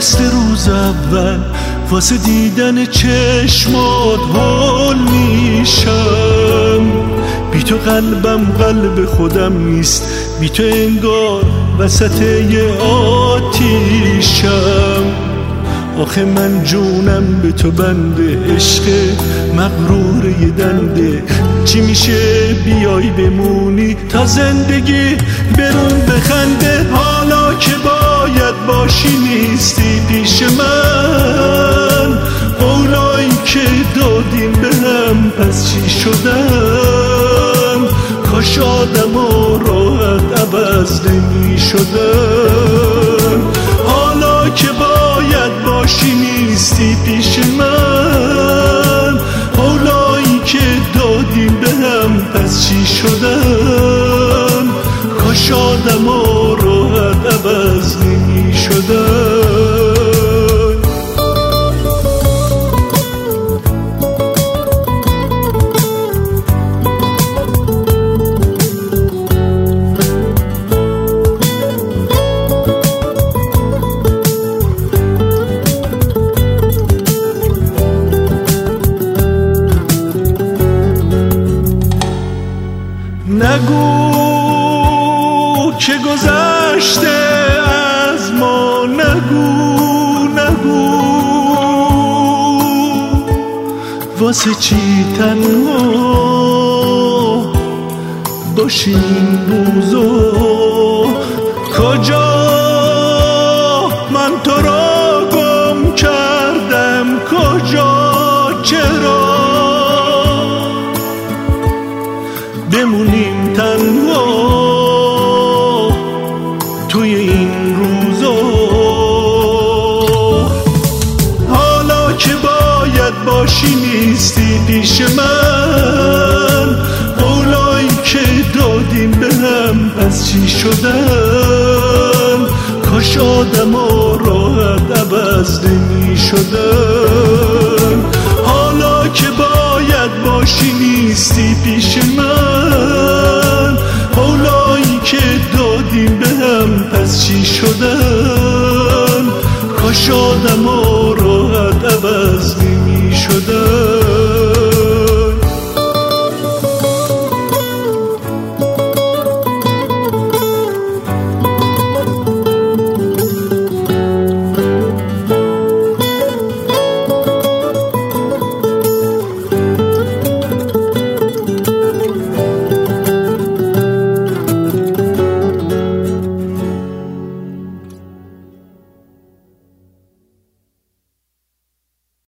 مثل روز اول واسه دیدن چشمات حال میشم. بی تو قلبم قلب خودم نیست، بی تو انگار وسط یه آتیشم. آخه من جونم به تو بنده، عشق مغرور یه دنده. چی میشه بیای بمونی تا زندگی برون بخنده؟ حالا که باید باشی نیستی پیش من، قولایی که دادیم به هم پس چی شدن؟ کاش آدم و راحت عوض نمی شدن. حالا که باید باشی نیستی پیش من، قولایی که دادیم به هم پس چی شدن؟ کاش آدم و راحت عوض نمی شدن. نگو که گذشته از ما، نگو واسه چی تنها باشی این روزو؟ کجا من تو را گم کردم، کجا چرا بمونیم تنها توی این روزا؟ حالا که باید باشی نیستی پیش من، قولایی که دادیم به هم پس چی شدن؟ کاش آدم ها راحت عوض نمی شدن. حالا که باید باشی نیستی پیش من، قولایی که دادیم به هم پس چی شدن؟ کاش آدم ها راحت عوض نمی شدن.